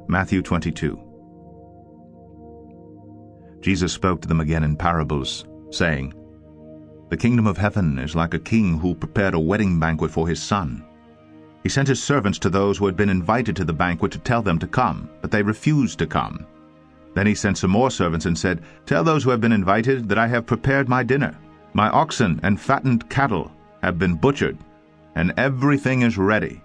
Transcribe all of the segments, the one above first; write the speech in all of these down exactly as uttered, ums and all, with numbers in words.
Matthew twenty-two. Jesus spoke to them again in parables, saying, The kingdom of heaven is like a king who prepared a wedding banquet for his son. He sent his servants to those who had been invited to the banquet to tell them to come, but they refused to come. Then he sent some more servants and said, Tell those who have been invited that I have prepared my dinner. My oxen and fattened cattle have been butchered, and everything is ready.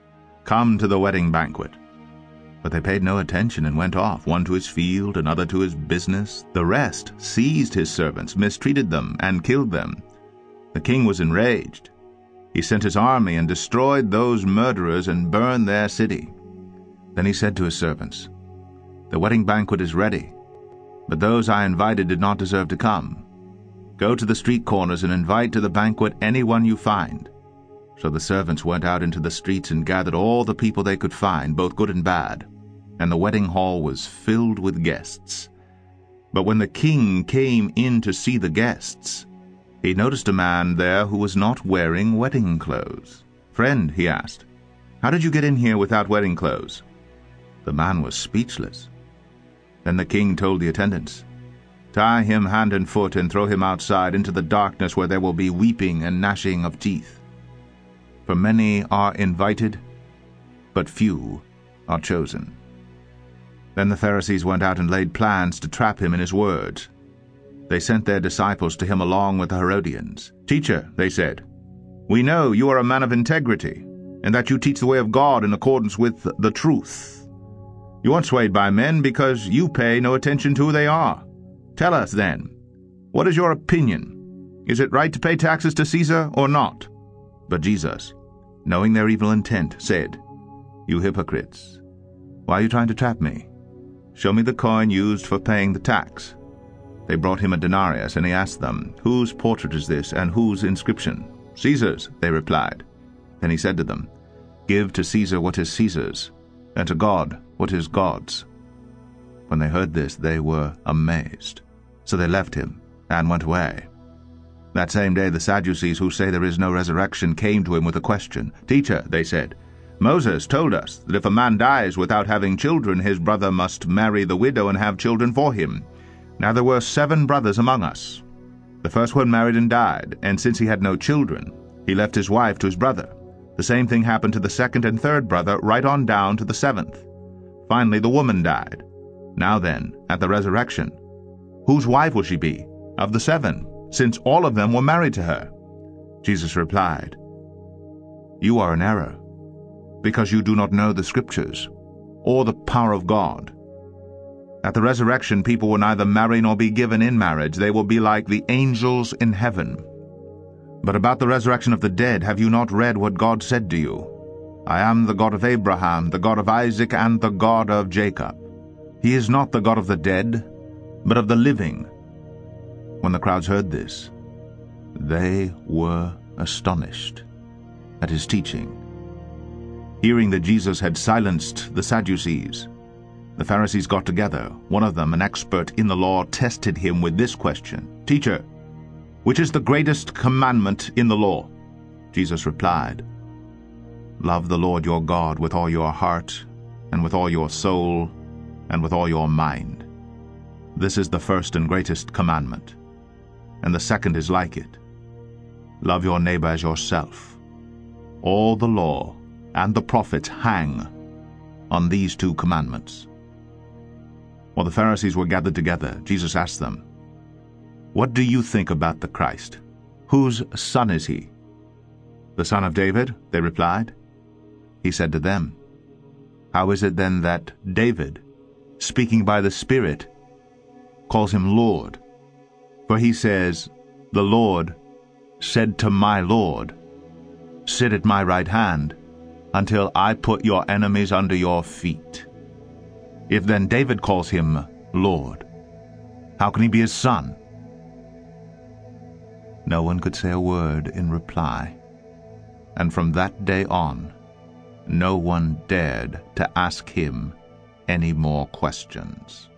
Come to the wedding banquet. But they paid no attention and went off, one to his field, another to his business. The rest seized his servants, mistreated them, and killed them. The king was enraged. He sent his army and destroyed those murderers and burned their city. Then he said to his servants, The wedding banquet is ready, but those I invited did not deserve to come. Go to the street corners and invite to the banquet anyone you find. So the servants went out into the streets and gathered all the people they could find, both good and bad, and the wedding hall was filled with guests. But when the king came in to see the guests, he noticed a man there who was not wearing wedding clothes. Friend, he asked, how did you get in here without wedding clothes? The man was speechless. Then the king told the attendants, Tie him hand and foot and throw him outside into the darkness where there will be weeping and gnashing of teeth. For many are invited, but few are chosen. Then the Pharisees went out and laid plans to trap him in his words. They sent their disciples to him along with the Herodians. Teacher, they said, we know you are a man of integrity, and that you teach the way of God in accordance with the truth. You aren't swayed by men because you pay no attention to who they are. Tell us, then, what is your opinion? Is it right to pay taxes to Caesar or not? But Jesus, knowing their evil intent, said, You hypocrites, why are you trying to trap me? Show me the coin used for paying the tax. They brought him a denarius, and he asked them, Whose portrait is this, and whose inscription? Caesar's, they replied. Then he said to them, Give to Caesar what is Caesar's, and to God what is God's. When they heard this, they were amazed. So they left him and went away. That same day the Sadducees, who say there is no resurrection, came to him with a question. Teacher, they said, Moses told us that if a man dies without having children, his brother must marry the widow and have children for him. Now there were seven brothers among us. The first one married and died, and since he had no children, he left his wife to his brother. The same thing happened to the second and third brother, right on down to the seventh. Finally the woman died. Now then, at the resurrection, whose wife will she be, of the seven, since all of them were married to her? Jesus replied, You are in error, because you do not know the Scriptures, or the power of God. At the resurrection people will neither marry nor be given in marriage. They will be like the angels in heaven. But about the resurrection of the dead, have you not read what God said to you? I am the God of Abraham, the God of Isaac, and the God of Jacob. He is not the God of the dead, but of the living. When the crowds heard this, they were astonished at his teaching. Hearing that Jesus had silenced the Sadducees, the Pharisees got together. One of them, an expert in the law, tested him with this question, Teacher, which is the greatest commandment in the law? Jesus replied, Love the Lord your God with all your heart, and with all your soul, and with all your mind. This is the first and greatest commandment. And the second is like it. Love your neighbor as yourself. All the law and the prophets hang on these two commandments. While the Pharisees were gathered together, Jesus asked them, What do you think about the Christ? Whose son is he? The son of David, they replied. He said to them, How is it then that David, speaking by the Spirit, calls him Lord? For he says, The Lord said to my Lord, Sit at my right hand, until I put your enemies under your feet. If then David calls him Lord, how can he be his son? No one could say a word in reply, and from that day on, no one dared to ask him any more questions.